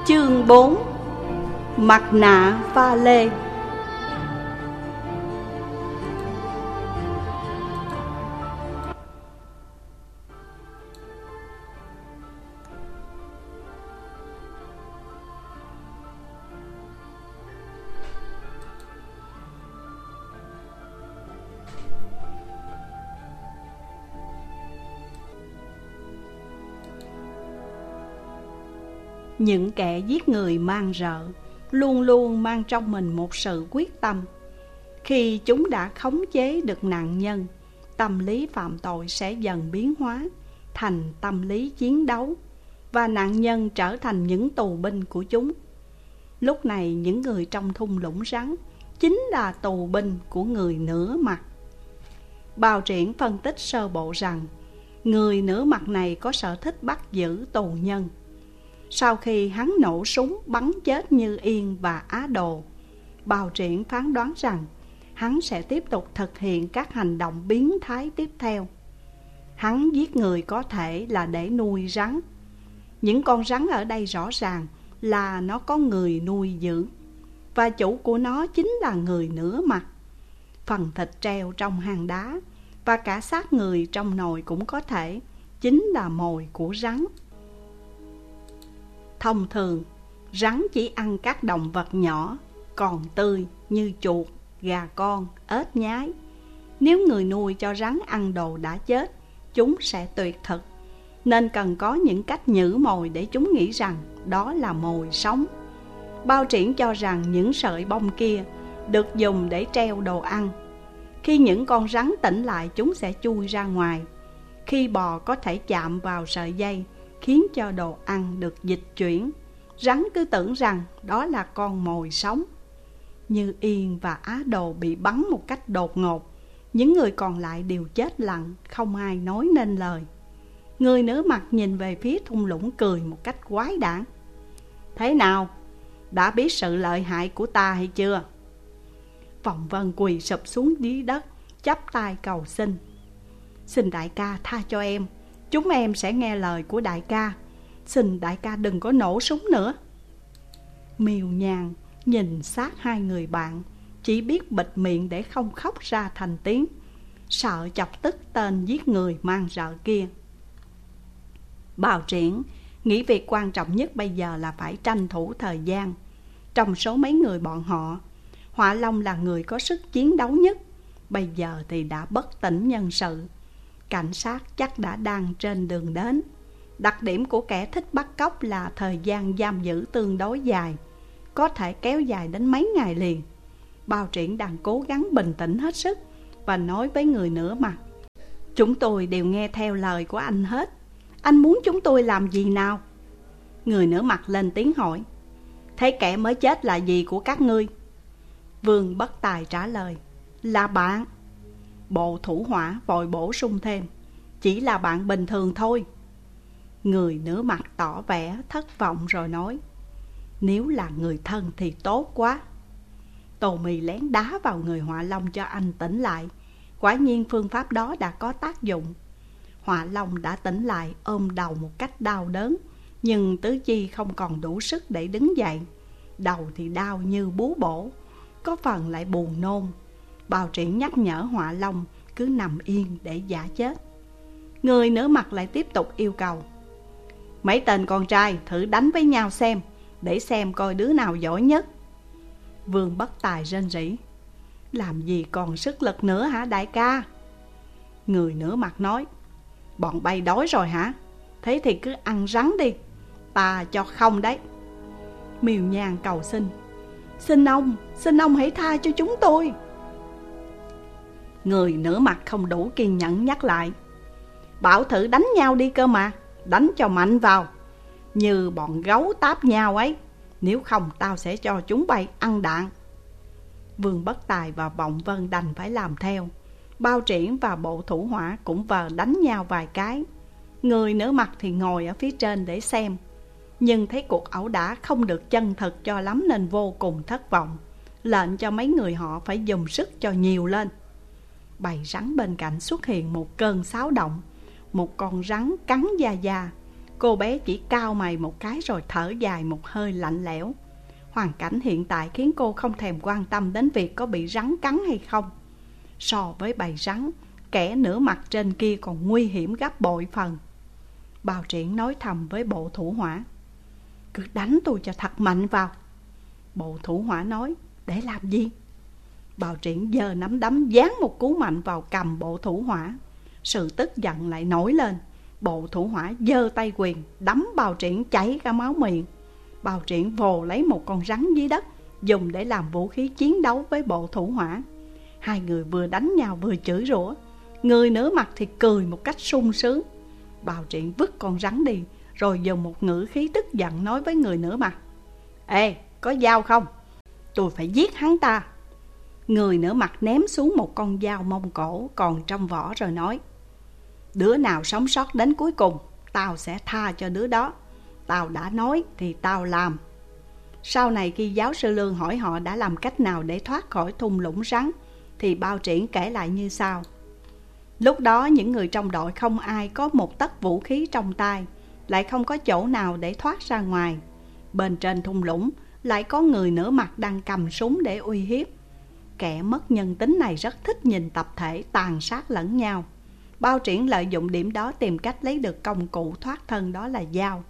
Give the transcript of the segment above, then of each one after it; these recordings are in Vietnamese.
Chương 4: Mặt nạ pha lê. Những kẻ giết người man rợ luôn luôn mang trong mình một sự quyết tâm. Khi chúng đã khống chế được nạn nhân, tâm lý phạm tội sẽ dần biến hóa thành tâm lý chiến đấu, và nạn nhân trở thành những tù binh của chúng. Lúc này những người trong thung lũng rắn chính là tù binh của người nửa mặt. Bào Triển phân tích sơ bộ rằng người nửa mặt này có sở thích bắt giữ tù nhân. Sau khi hắn nổ súng bắn chết Như Yên và Á Đồ, Bào Triển phán đoán rằng hắn sẽ tiếp tục thực hiện các hành động biến thái tiếp theo. Hắn giết người có thể là để nuôi rắn. Những con rắn ở đây rõ ràng là nó có người nuôi dưỡng, và chủ của nó chính là người nửa mặt. Phần thịt treo trong hang đá và cả xác người trong nồi cũng có thể chính là mồi của rắn. Thông thường, rắn chỉ ăn các động vật nhỏ, còn tươi như chuột, gà con, ếch nhái. Nếu người nuôi cho rắn ăn đồ đã chết, chúng sẽ tuyệt thực, nên cần có những cách nhử mồi để chúng nghĩ rằng đó là mồi sống. Bào Triển cho rằng những sợi bông kia được dùng để treo đồ ăn. Khi những con rắn tỉnh lại, chúng sẽ chui ra ngoài. Khi bò có thể chạm vào sợi dây khiến cho đồ ăn được dịch chuyển, rắn cứ tưởng rằng đó là con mồi sống. Như Yên và Á Đồ bị bắn một cách đột ngột. Những người còn lại đều chết lặng, không ai nói nên lời. Người nửa mặt nhìn về phía thung lũng cười một cách quái đản. Thế nào? Đã biết sự lợi hại của ta hay chưa? Vọng Vân quỳ sụp xuống dưới đất, chắp tay cầu xin. Xin đại ca tha cho em. Chúng em sẽ nghe lời của đại ca. Xin đại ca đừng có nổ súng nữa. Miêu Nhàn nhìn sát hai người bạn, chỉ biết bịt miệng để không khóc ra thành tiếng, sợ chọc tức tên giết người man rợ kia. Bào Triển nghĩ việc quan trọng nhất bây giờ là phải tranh thủ thời gian. Trong số mấy người bọn họ, Họa Long là người có sức chiến đấu nhất. Bây giờ thì đã bất tỉnh nhân sự. Cảnh sát chắc đã đang trên đường đến. Đặc điểm của kẻ thích bắt cóc là thời gian giam giữ tương đối dài, có thể kéo dài đến mấy ngày liền. Bào Triển đang cố gắng bình tĩnh hết sức và nói với người nửa mặt. Chúng tôi đều nghe theo lời của anh hết. Anh muốn chúng tôi làm gì nào? Người nửa mặt lên tiếng hỏi. Thế kẻ mới chết là gì của các ngươi? Vương Bất Tài trả lời. Là bạn. Bộ Thủ Hỏa vội bổ sung thêm. Chỉ là bạn bình thường thôi. Người nửa mặt tỏ vẻ thất vọng rồi nói. Nếu là người thân thì tốt quá. Tô Mì lén đá vào người Họa Long cho anh tỉnh lại. Quả nhiên phương pháp đó đã có tác dụng. Họa Long đã tỉnh lại ôm đầu một cách đau đớn, nhưng tứ chi không còn đủ sức để đứng dậy. Đầu thì đau như búa bổ, có phần lại buồn nôn. Bào Triển nhắc nhở Họa Long cứ nằm yên để giả chết. Người nửa mặt lại tiếp tục yêu cầu. Mấy tên con trai thử đánh với nhau xem, để xem coi đứa nào giỏi nhất. Vương Bất Tài rên rỉ. Làm gì còn sức lực nữa hả đại ca? Người nửa mặt nói. Bọn bay đói rồi hả? Thế thì cứ ăn rắn đi, ta cho không đấy. Miêu Nhàn cầu xin. Xin ông hãy tha cho chúng tôi. Người nửa mặt không đủ kiên nhẫn nhắc lại. Bảo thử đánh nhau đi cơ mà, đánh cho mạnh vào, như bọn gấu táp nhau ấy. Nếu không tao sẽ cho chúng bay ăn đạn. Vương Bất Tài và Vọng Vân đành phải làm theo. Bào Triển và Bộ Thủ Hỏa cũng vờ đánh nhau vài cái. Người nửa mặt thì ngồi ở phía trên để xem, nhưng thấy cuộc ẩu đả không được chân thực cho lắm nên vô cùng thất vọng, lệnh cho mấy người họ phải dùng sức cho nhiều lên. Bầy rắn bên cạnh xuất hiện một cơn xáo động. Một con rắn cắn da da, Cô bé chỉ cau mày một cái rồi thở dài một hơi lạnh lẽo. Hoàn cảnh hiện tại khiến cô không thèm quan tâm đến việc có bị rắn cắn hay không. So với bầy rắn, kẻ nửa mặt trên kia còn nguy hiểm gấp bội phần. Bào Triển nói thầm với Bộ Thủ Hỏa: cứ đánh tôi cho thật mạnh vào. Bộ Thủ Hỏa nói: để làm gì? Bào Triển giơ nắm đấm giáng một cú mạnh vào cằm Bộ Thủ Hỏa. Sự tức giận lại nổi lên. Bộ Thủ Hỏa giơ tay quyền đấm Bào Triển chảy cả máu miệng. Bào Triển vồ lấy một con rắn dưới đất, dùng để làm vũ khí chiến đấu với Bộ Thủ Hỏa. Hai người vừa đánh nhau vừa chửi rủa. Người nửa mặt thì cười một cách sung sướng. Bào Triển vứt con rắn đi, rồi dùng một ngữ khí tức giận nói với người nửa mặt: ê, có dao không? Tôi phải giết hắn ta. Người nửa mặt ném xuống một con dao Mông Cổ còn trong vỏ rồi nói: đứa nào sống sót đến cuối cùng, tao sẽ tha cho đứa đó. Tao đã nói thì tao làm. Sau này khi giáo sư Lương hỏi họ đã làm cách nào để thoát khỏi thung lũng rắn, thì Bào Triển kể lại như sau: lúc đó những người trong đội không ai có một tấc vũ khí trong tay, lại không có chỗ nào để thoát ra ngoài. Bên trên thung lũng lại có người nửa mặt đang cầm súng để uy hiếp. Kẻ mất nhân tính này rất thích nhìn tập thể tàn sát lẫn nhau. Bào Triển lợi dụng điểm đó tìm cách lấy được công cụ thoát thân, đó là dao.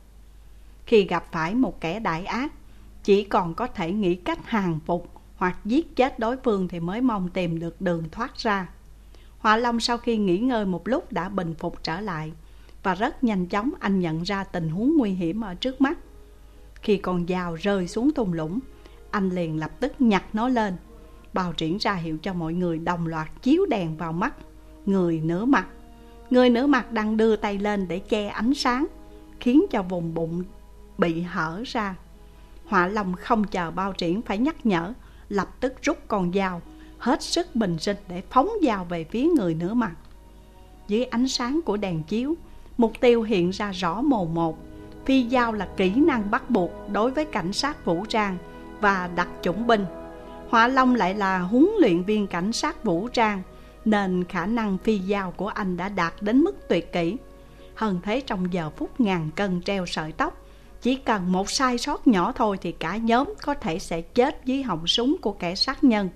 Khi gặp phải một kẻ đại ác, chỉ còn có thể nghĩ cách hàng phục hoặc giết chết đối phương thì mới mong tìm được đường thoát ra. Họa Long sau khi nghỉ ngơi một lúc đã bình phục trở lại, và rất nhanh chóng anh nhận ra tình huống nguy hiểm ở trước mắt. Khi con dao rơi xuống thung lũng, anh liền lập tức nhặt nó lên. Bào Triển ra hiệu cho mọi người đồng loạt chiếu đèn vào mắt người nửa mặt. Người nửa mặt đang đưa tay lên để che ánh sáng, khiến cho vùng bụng bị hở ra. Họa Long không chờ Bào Triển phải nhắc nhở, lập tức rút con dao, hết sức bình sinh để phóng dao về phía người nửa mặt. Dưới ánh sáng của đèn chiếu, mục tiêu hiện ra rõ mồn một. Phi dao là kỹ năng bắt buộc đối với cảnh sát vũ trang và đặc chủng binh. Họa Long lại là huấn luyện viên cảnh sát vũ trang, nên khả năng phi dao của anh đã đạt đến mức tuyệt kỹ. Hơn thế, trong giờ phút ngàn cân treo sợi tóc, chỉ cần một sai sót nhỏ thôi thì cả nhóm có thể sẽ chết dưới họng súng của kẻ sát nhân.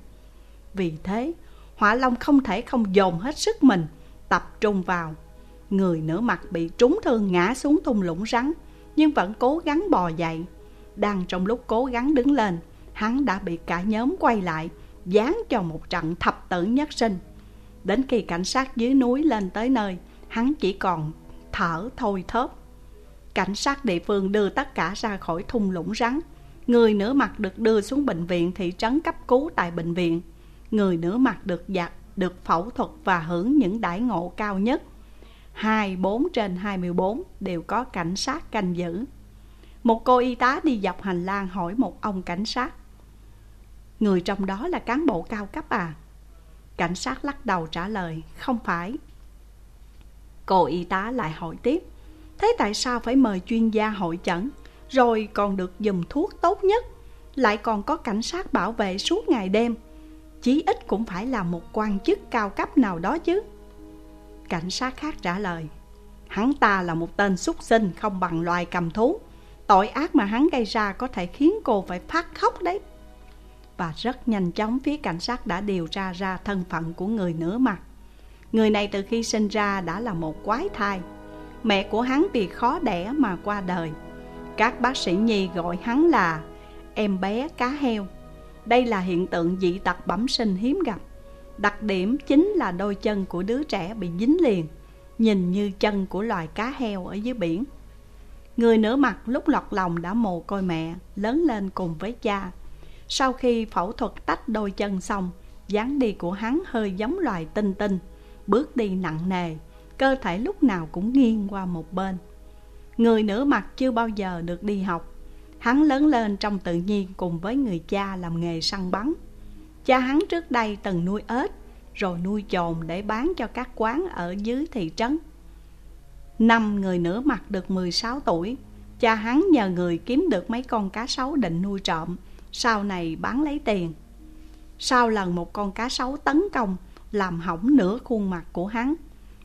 Vì thế, Họa Long không thể không dồn hết sức mình, tập trung vào. Người nửa mặt bị trúng thương ngã xuống thung lũng rắn, nhưng vẫn cố gắng bò dậy. Đang trong lúc cố gắng đứng lên, hắn đã bị cả nhóm quay lại, giáng cho một trận thập tử nhất sinh. Đến khi cảnh sát dưới núi lên tới nơi, hắn chỉ còn thở thôi thóp. Cảnh sát địa phương đưa tất cả ra khỏi thung lũng rắn. Người nửa mặt được đưa xuống bệnh viện thị trấn cấp cứu tại bệnh viện. Người nửa mặt được phẫu thuật và hưởng những đãi ngộ cao nhất. 24/24 đều có cảnh sát canh giữ. Một cô y tá đi dọc hành lang hỏi một ông cảnh sát: người trong đó là cán bộ cao cấp à? Cảnh sát lắc đầu trả lời: không phải. Cô y tá lại hỏi tiếp: thế tại sao phải mời chuyên gia hội chẩn, rồi còn được dùng thuốc tốt nhất, lại còn có cảnh sát bảo vệ suốt ngày đêm? Chí ít cũng phải là một quan chức cao cấp nào đó chứ. Cảnh sát khác trả lời: hắn ta là một tên súc sinh không bằng loài cầm thú. Tội ác mà hắn gây ra có thể khiến cô phải phát khóc đấy. Và rất nhanh chóng phía cảnh sát đã điều tra ra thân phận của người nửa mặt. Người này từ khi sinh ra đã là một quái thai. Mẹ của hắn vì khó đẻ mà qua đời. Các bác sĩ nhi gọi hắn là em bé cá heo. Đây là hiện tượng dị tật bẩm sinh hiếm gặp. Đặc điểm chính là đôi chân của đứa trẻ bị dính liền, nhìn như chân của loài cá heo ở dưới biển. Người nửa mặt lúc lọt lòng đã mồ côi mẹ, lớn lên cùng với cha. Sau khi phẫu thuật tách đôi chân xong, dáng đi của hắn hơi giống loài tinh tinh, bước đi nặng nề, cơ thể lúc nào cũng nghiêng qua một bên. Người nửa mặt chưa bao giờ được đi học. Hắn lớn lên trong tự nhiên cùng với người cha làm nghề săn bắn. Cha hắn trước đây từng nuôi ếch, rồi nuôi chồn để bán cho các quán ở dưới thị trấn. Năm người nửa mặt được 16 tuổi, cha hắn nhờ người kiếm được mấy con cá sấu định nuôi trộm, sau này bán lấy tiền. Sau lần một con cá sấu tấn công làm hỏng nửa khuôn mặt của hắn,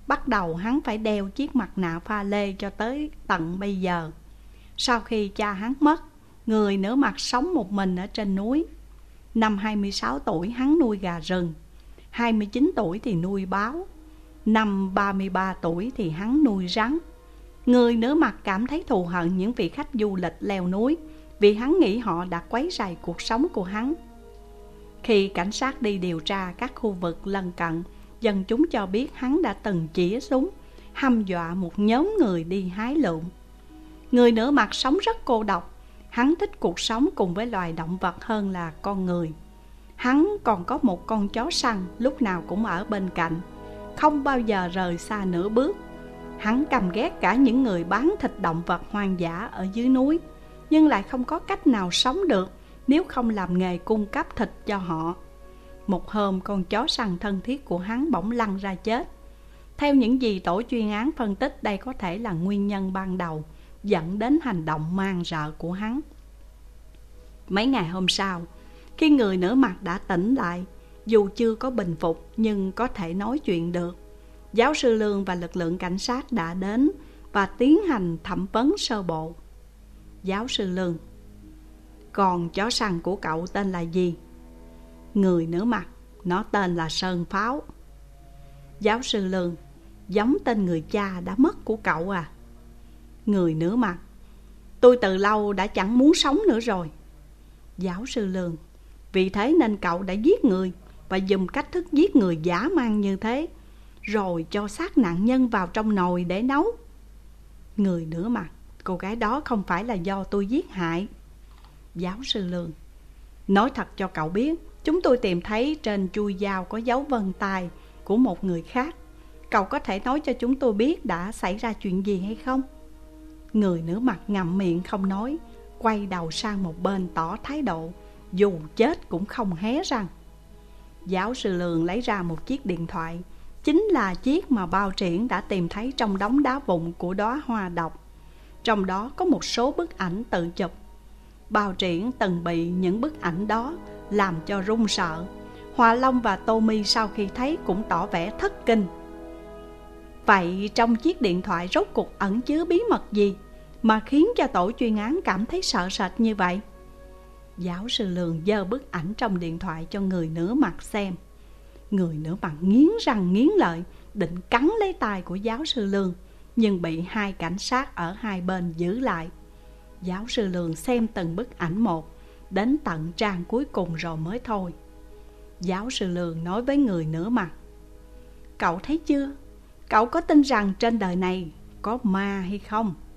bắt đầu hắn phải đeo chiếc mặt nạ pha lê cho tới tận bây giờ. Sau khi cha hắn mất, người nửa mặt sống một mình ở trên núi. Năm 26 tuổi hắn nuôi gà rừng, 29 tuổi thì nuôi báo, năm 33 tuổi thì hắn nuôi rắn. Người nửa mặt cảm thấy thù hận những vị khách du lịch leo núi, vì hắn nghĩ họ đã quấy rầy cuộc sống của hắn. Khi cảnh sát đi điều tra các khu vực lân cận, dân chúng cho biết hắn đã từng chĩa súng hăm dọa một nhóm người đi hái lượm. Người nửa mặt sống rất cô độc. Hắn thích cuộc sống cùng với loài động vật hơn là con người. Hắn còn có một con chó săn lúc nào cũng ở bên cạnh, không bao giờ rời xa nửa bước. Hắn căm ghét cả những người bán thịt động vật hoang dã ở dưới núi, nhưng lại không có cách nào sống được nếu không làm nghề cung cấp thịt cho họ. Một hôm, con chó săn thân thiết của hắn bỗng lăn ra chết. Theo những gì tổ chuyên án phân tích, đây có thể là nguyên nhân ban đầu dẫn đến hành động man rợ của hắn. Mấy ngày hôm sau, khi người nửa mặt đã tỉnh lại, dù chưa có bình phục nhưng có thể nói chuyện được, giáo sư Lương và lực lượng cảnh sát đã đến và tiến hành thẩm vấn sơ bộ. Giáo sư Lương: Con chó săn của cậu tên là gì? Người nửa mặt: Nó tên là Sơn Pháo. Giáo sư Lương: Giống tên người cha đã mất của cậu à? Người nửa mặt: Tôi từ lâu đã chẳng muốn sống nữa rồi. Giáo sư Lương: Vì thế nên cậu đã giết người và dùng cách thức giết người dã man như thế, rồi cho xác nạn nhân vào trong nồi để nấu. Người nửa mặt: Cô gái đó không phải là do tôi giết hại. Giáo sư Lương: Nói thật cho cậu biết, chúng tôi tìm thấy trên chuôi dao có dấu vân tay của một người khác. Cậu có thể nói cho chúng tôi biết đã xảy ra chuyện gì hay không? Người nửa mặt ngậm miệng không nói, quay đầu sang một bên tỏ thái độ dù chết cũng không hé răng. Giáo sư Lương lấy ra một chiếc điện thoại, chính là chiếc mà Bao Triển đã tìm thấy trong đống đá vụn của đóa hoa độc. Trong đó có một số bức ảnh tự chụp. Bao Triển từng bị những bức ảnh đó làm cho run sợ. Hòa Long và Tommy sau khi thấy cũng tỏ vẻ thất kinh. Vậy trong chiếc điện thoại rốt cuộc ẩn chứa bí mật gì mà khiến cho tổ chuyên án cảm thấy sợ sệt như vậy? Giáo sư Lương giơ bức ảnh trong điện thoại cho người nửa mặt xem. Người nửa mặt nghiến răng nghiến lợi, định cắn lấy tay của giáo sư Lương, nhưng bị hai cảnh sát ở hai bên giữ lại. Giáo sư Lương xem từng bức ảnh một, đến tận trang cuối cùng rồi mới thôi. Giáo sư Lương nói với người nửa mặt: Cậu thấy chưa? Cậu có tin rằng trên đời này có ma hay không?